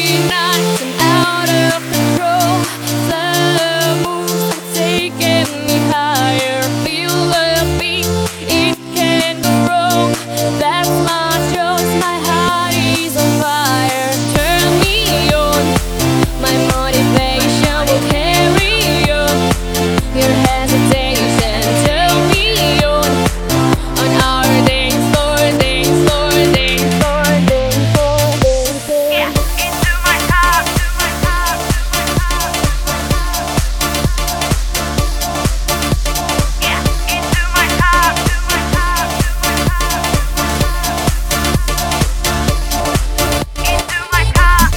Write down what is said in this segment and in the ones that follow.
nights and out of control. The moves are taking me higher. Feel the beat, it can go wrong. That's my choice, my heart is on fire. Turn me on, my motivation will carry on. Your hesitation, turn me on our dance floor, dance floor, dance floor, dance floor, dance floor. Yeah, into my heart, yeah, into my heart, into my heart.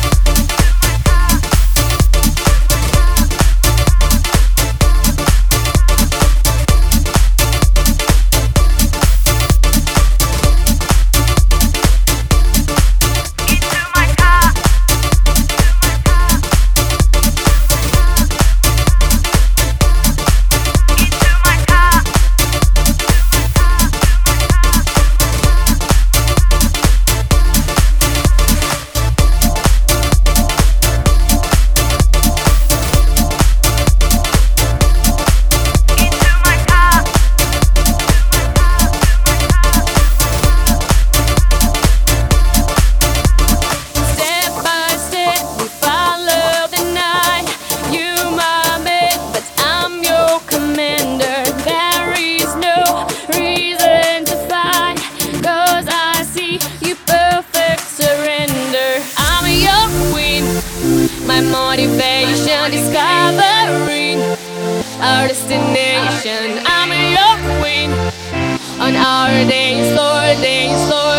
My motivation, discovering our destination. I'm your queen on our dance floor, dance floor.